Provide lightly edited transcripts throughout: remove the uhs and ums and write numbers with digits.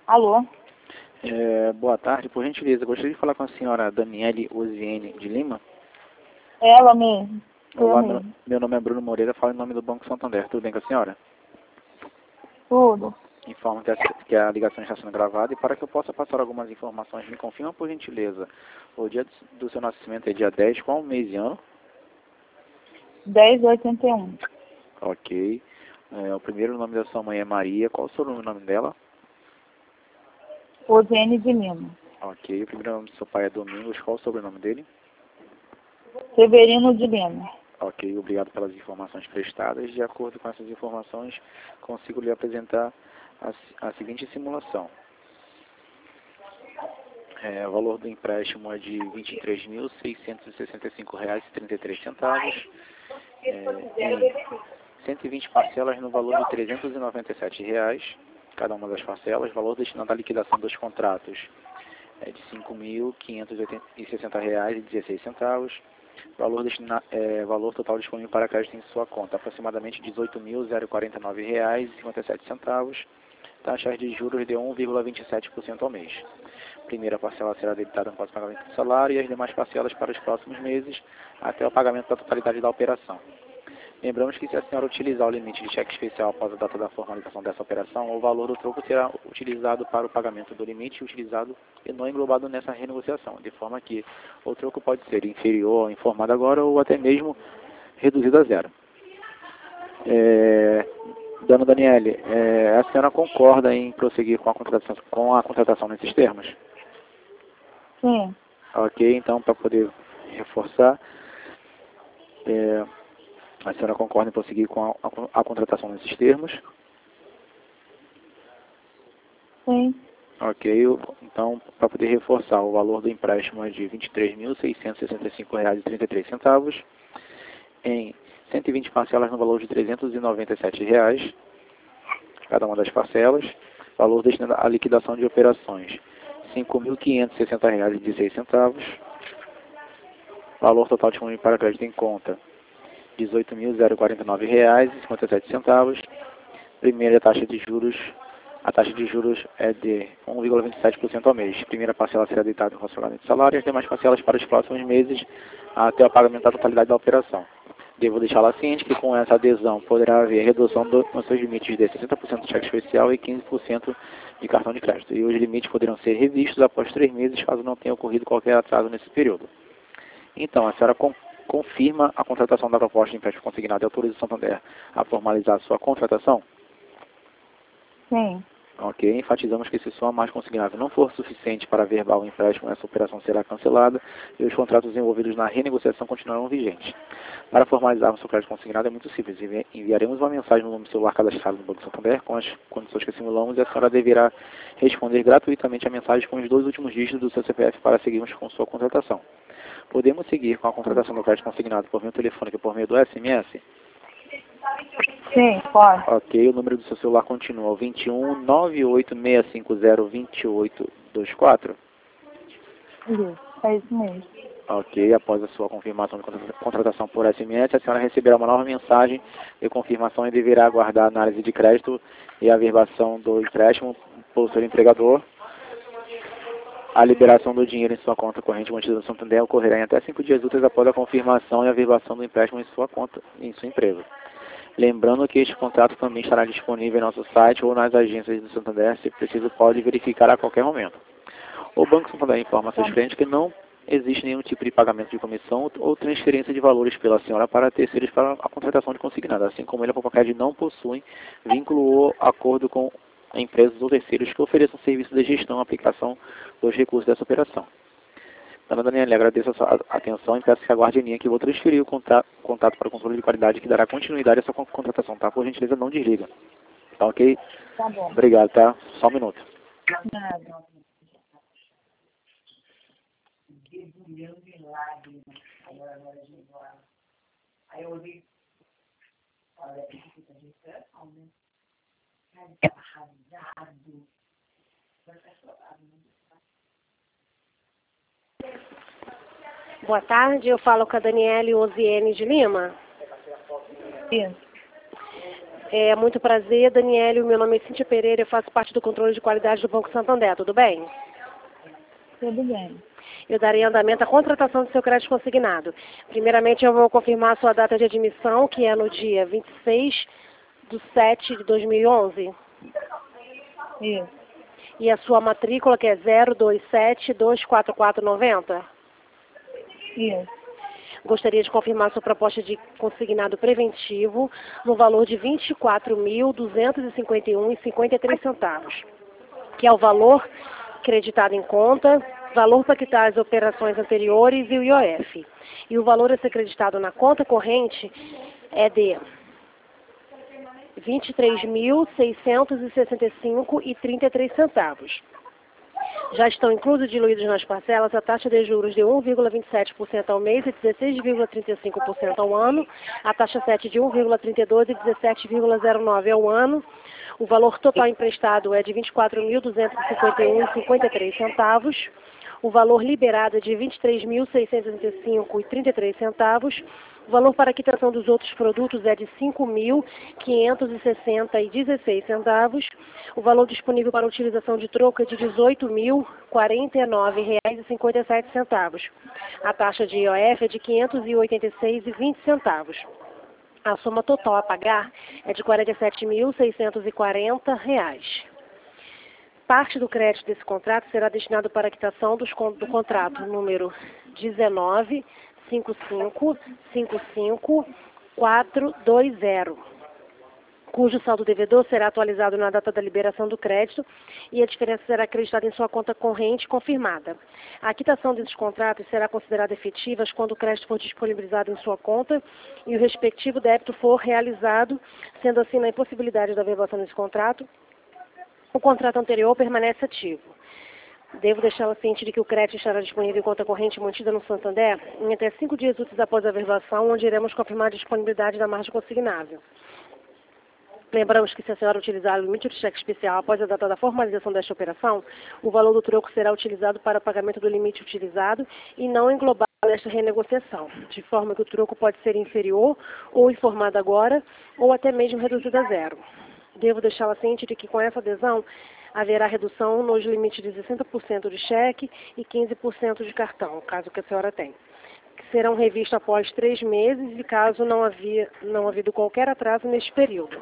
Alô? Boa tarde, por gentileza, gostaria de falar com a senhora Daniele Oziene de Lima. Ela mesmo. Olá, meu nome é Bruno Moreira, falo em nome do Banco Santander. Tudo bem com a senhora? Tudo. Informo que a ligação está sendo gravada e para que eu possa passar algumas informações, me confirma por gentileza. O dia do seu nascimento é dia 10, qual o mês e ano? 1081. Ok. O primeiro nome da sua mãe é Maria, qual o sobrenome dela? Osiene de Lima. Ok. O primeiro nome do seu pai é Domingos, qual o sobrenome dele? Severino de Lima. Ok, obrigado pelas informações prestadas. De acordo com essas informações, consigo lhe apresentar a seguinte simulação. O valor do empréstimo é de R$ 23.665,33. Em 120 parcelas no valor de R$ 397, cada uma das parcelas. Valor destinado à liquidação dos contratos é de R$ 5.560,16. Valor total disponível para crédito em sua conta, aproximadamente R$ 18.049,57. Taxa de juros de 1,27% ao mês. Primeira parcela será debitada após o pagamento do salário e as demais parcelas para os próximos meses, até o pagamento da totalidade da operação. Lembramos que se a senhora utilizar o limite de cheque especial após a data da formalização dessa operação, o valor do troco será utilizado para o pagamento do limite utilizado e não englobado nessa renegociação, de forma que o troco pode ser inferior ao informado agora ou até mesmo reduzido a zero. Dona Daniele, a senhora concorda em prosseguir com a contratação nesses termos? Sim. Ok, então para poder reforçar, a senhora concorda em prosseguir com a contratação nesses termos? Sim. Ok, então para poder reforçar, o valor do empréstimo é de R$ 23.665,33, em 120 parcelas no valor de R$ 397, cada uma das parcelas. Valor destinado à liquidação de operações, R$ 5.560,16. Valor total disponível para crédito em conta, R$ 18.049,57. Primeira taxa de juros, a taxa de juros é de 1,27% ao mês. Primeira parcela será deitada em relacionamento de salário e as demais parcelas para os próximos meses até o pagamento da totalidade da operação. Devo deixá-la ciente que com essa adesão poderá haver redução nos seus limites de 60% de cheque especial e 15% de cartão de crédito. E os limites poderão ser revistos após 3 meses, caso não tenha ocorrido qualquer atraso nesse período. Então, a senhora confirma a contratação da proposta de empréstimo consignado e autoriza o Santander a formalizar a sua contratação? Sim. Ok, enfatizamos que se sua margem consignável não for suficiente para averbar o empréstimo, essa operação será cancelada e os contratos envolvidos na renegociação continuarão vigentes. Para formalizarmos o seu crédito consignado é muito simples. Enviaremos uma mensagem no nome do celular cadastrado no Banco Santander com as condições que simulamos e a senhora deverá responder gratuitamente a mensagem com os 2 últimos dígitos do seu CPF para seguirmos com sua contratação. Podemos seguir com a contratação do crédito consignado por meio telefônico e por meio do SMS? Sim, pode. Ok, o número do seu celular continua o 21 98650 2824. Isso, é isso mesmo. Ok, após a sua confirmação de contratação por SMS, a senhora receberá uma nova mensagem de confirmação e deverá aguardar a análise de crédito e a averbação do empréstimo pelo seu empregador. A liberação do dinheiro em sua conta corrente mantida no Santander ocorrerá em até 5 dias úteis após a confirmação e a averbação do empréstimo em sua conta, em sua empresa. Lembrando que este contrato também estará disponível em nosso site ou nas agências do Santander, se preciso pode verificar a qualquer momento. O Banco Santander informa a seus clientes que não existe nenhum tipo de pagamento de comissão ou transferência de valores pela senhora para terceiros para a contratação de consignado, assim como ele e a Popocad não possuem vínculo ou acordo com empresas ou terceiros que ofereçam serviços de gestão e aplicação dos recursos dessa operação. Dona Daniela, agradeço a sua atenção e peço que aguarde em linha que vou transferir o contato para o controle de qualidade que dará continuidade a essa contratação, tá? Por gentileza, não desliga. Tá ok? Tá bom. Obrigado, tá? Só um minuto. Nada. Aí eu olhei, olha, arrasado. Boa tarde, eu falo com a Daniele Oziene de Lima. Isso. Muito prazer, Daniele. O meu nome é Cíntia Pereira, eu faço parte do controle de qualidade do Banco Santander. Tudo bem? Tudo bem. Eu darei andamento à contratação do seu crédito consignado. Primeiramente, eu vou confirmar a sua data de admissão, que é no dia 26/7/2011. Isso. E a sua matrícula, que é 027-24490. Isso. Gostaria de confirmar sua proposta de consignado preventivo no valor de R$ 24.251,53, que é o valor creditado em conta, valor para quitar as operações anteriores e o IOF. E o valor a ser creditado na conta corrente é de R$ 23.665,33. Já estão inclusos e diluídos nas parcelas a taxa de juros de 1,27% ao mês e 16,35% ao ano, a taxa 7 de 1,32% e 17,09% ao ano. O valor total emprestado é de R$ 24.251,53. O valor liberado é de R$ 23.665,33. O valor para a quitação dos outros produtos é de R$ 5.560,16. O valor disponível para utilização de troco é de R$ 18.049,57. A taxa de IOF é de R$ 586,20. A soma total a pagar é de R$ 47.640. Parte do crédito desse contrato será destinado para a quitação do contrato número 19.55.55.420, cujo saldo devedor será atualizado na data da liberação do crédito e a diferença será acreditada em sua conta corrente confirmada. A quitação desses contratos será considerada efetiva quando o crédito for disponibilizado em sua conta e o respectivo débito for realizado, sendo assim na impossibilidade da averbação desse contrato, o contrato anterior permanece ativo. Devo deixá-la ciente de que o crédito estará disponível em conta corrente mantida no Santander em até 5 dias úteis após a averbação, onde iremos confirmar a disponibilidade da margem consignável. Lembramos que se a senhora utilizar o limite de cheque especial após a data da formalização desta operação, o valor do troco será utilizado para pagamento do limite utilizado e não englobado nesta renegociação, de forma que o troco pode ser inferior ou informado agora ou até mesmo reduzido a zero. Devo deixá-la ciente de que com essa adesão haverá redução nos limites de 60% de cheque e 15% de cartão, caso que a senhora tenha, que serão revistos após 3 meses e caso não havido qualquer atraso neste período.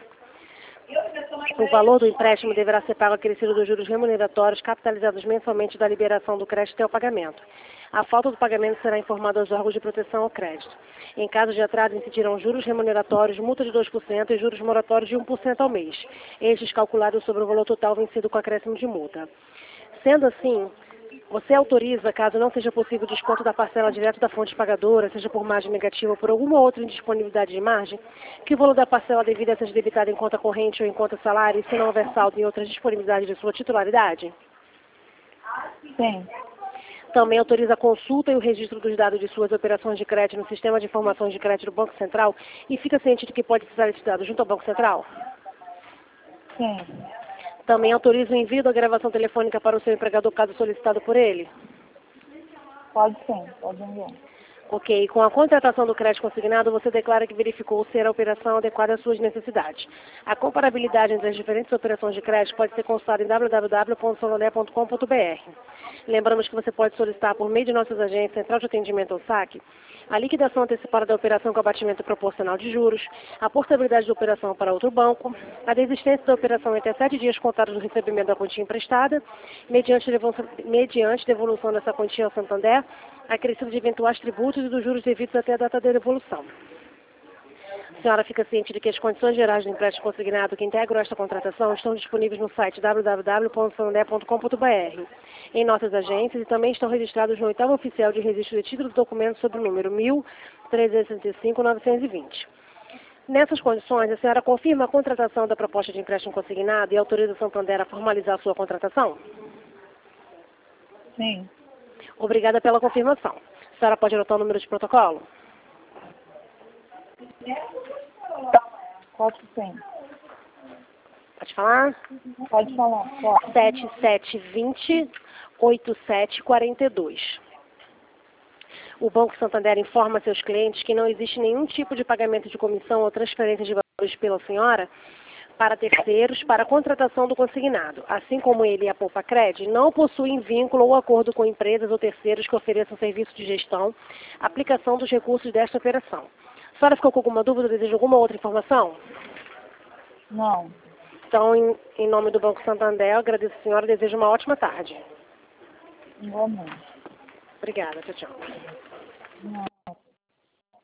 O valor do empréstimo deverá ser pago acrescido dos juros remuneratórios capitalizados mensalmente da liberação do crédito até o pagamento. A falta do pagamento será informada aos órgãos de proteção ao crédito. Em caso de atraso, incidirão juros remuneratórios, multa de 2% e juros moratórios de 1% ao mês, estes calculados sobre o valor total vencido com acréscimo de multa. Sendo assim, você autoriza, caso não seja possível o desconto da parcela direto da fonte pagadora, seja por margem negativa ou por alguma outra indisponibilidade de margem, que o valor da parcela devida seja debitado em conta corrente ou em conta salário, e se não houver saldo em outras disponibilidades de sua titularidade? Sim. Também autoriza a consulta e o registro dos dados de suas operações de crédito no Sistema de Informações de Crédito do Banco Central e fica ciente de que pode ser solicitado junto ao Banco Central? Sim. Também autoriza o envio da gravação telefônica para o seu empregador caso solicitado por ele? Pode sim. Pode enviar. Ok. Com a contratação do crédito consignado, você declara que verificou ser a operação adequada às suas necessidades. A comparabilidade entre as diferentes operações de crédito pode ser consultada em www.santander.com.br. Lembramos que você pode solicitar por meio de nossas agências Central de Atendimento ou SAC a liquidação antecipada da operação com abatimento proporcional de juros, a portabilidade da operação para outro banco, a desistência da operação em até 7 dias contados do recebimento da quantia emprestada, mediante devolução dessa quantia ao Santander, acrescido de eventuais tributos e dos juros devidos até a data da devolução. A senhora fica ciente de que as condições gerais do empréstimo consignado que integram esta contratação estão disponíveis no site www.santander.com.br, em nossas agências e também estão registrados no 8º oficial de registro de título do documento sob o número 1365-920. Nessas condições, a senhora confirma a contratação da proposta de empréstimo consignado e autoriza o Santander a formalizar a sua contratação? Sim. Obrigada pela confirmação. A senhora pode anotar o número de protocolo? Pode sim. Pode falar? Pode falar. Pode. 7720-8742. O Banco Santander informa a seus clientes que não existe nenhum tipo de pagamento de comissão ou transferência de valor hoje pela senhora para terceiros para a contratação do consignado, assim como ele e a Poupa-Cred não possuem vínculo ou acordo com empresas ou terceiros que ofereçam serviço de gestão, aplicação dos recursos desta operação. A senhora ficou com alguma dúvida ou deseja alguma outra informação? Não. Então, em nome do Banco Santander, eu agradeço a senhora e desejo uma ótima tarde. Igualmente. Obrigada, tchau, tchau. Não.